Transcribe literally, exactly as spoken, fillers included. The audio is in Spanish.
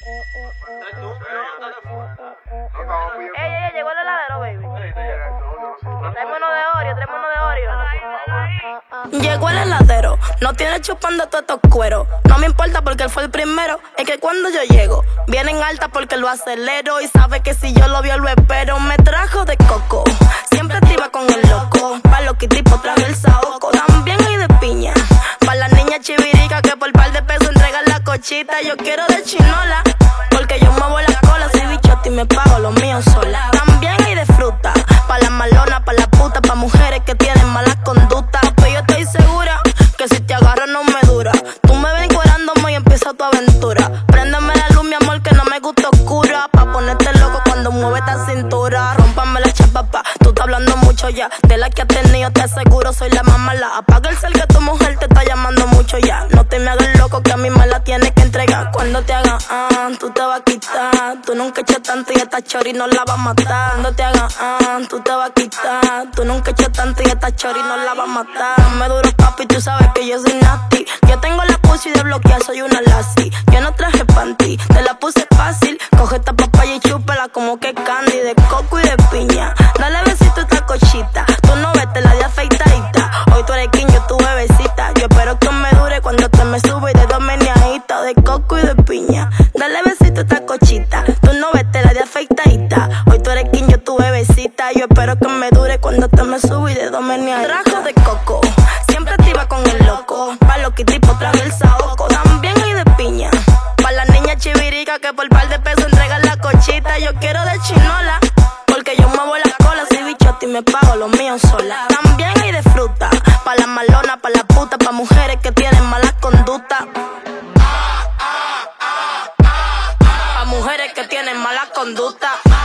Ey, ey, ey, llegó el heladero, baby. Tráeme uno de Oreo, tráeme uno de Oreo. Llegó el heladero, no tiene chupando todos estos cueros. No me importa porque él fue el primero. Es que cuando yo llego, vienen alta porque lo acelero. Y sabe que si yo lo vio lo espero. Me trajo de coco, siempre activa con el loco. Pa' los kitipos traje el saoco. También hay de piña, pa' las niñas chivirica que por par de pesos entregan la cochita. Yo quiero de chinola, porque yo muevo la cola. Soy bichote y me pago lo mío sola. También hay de fruta, pa' las malonas, pa' las putas, pa' mujeres que tienen malas conductas. Pero yo estoy segura que si te agarro no me dura. Tú me ven cuerándome y empieza tu aventura. Préndeme la luz, mi amor, que no me gusta oscura. Pa' ponerte loco cuando mueve esta cintura. Rómpame la chapapa, tú estás hablando mucho ya. De la que has tenido te aseguro soy la más mala. Apaga el cel que tu mujer te está llamando mucho ya. No te me hagas loco que a mí me la tienes que entregar. Cuando te hagan ah, tú te vas a quitar. Tú nunca echas tanto y esta chori no la va a matar. Cuando te hagan ah, tú te vas a quitar. Tú nunca echas tanto y esta chori no la va a matar. Me duro papi, tú sabes que yo soy nasty. Yo tengo la pussy de bloquear, soy una lassie. Yo no traje panty, te la puse fácil. Coge esta papaya y chúpala como que candy. De coco y de piña, dale besito a esta cochita. Tú no vete la de afeitadita. Hoy tú eres quien, yo tu bebecita. Yo espero que me dure cuando te me subo y de dos meneaditas. De coco y de piña, dale besito a esta cochita. Tú no vete la de afeitadita. Hoy tú eres quien, yo tu bebecita. Yo espero que me dure cuando te me subo y de dos meneaditas. Trajo de coco, siempre activa con el loco. Pa' los kitipos traje el saoco. También hay de piña, pa' las niñas chivirica que por par de pesos entregan la cochita. Yo quiero de chinola, porque yo muevo la cola. Soy bichote y me pago lo mío sola. También hay de fruta, pa' las malonas, pa' las putas, pa' mujeres que tienen malas conductas. Pa' mujeres que tienen malas conductas.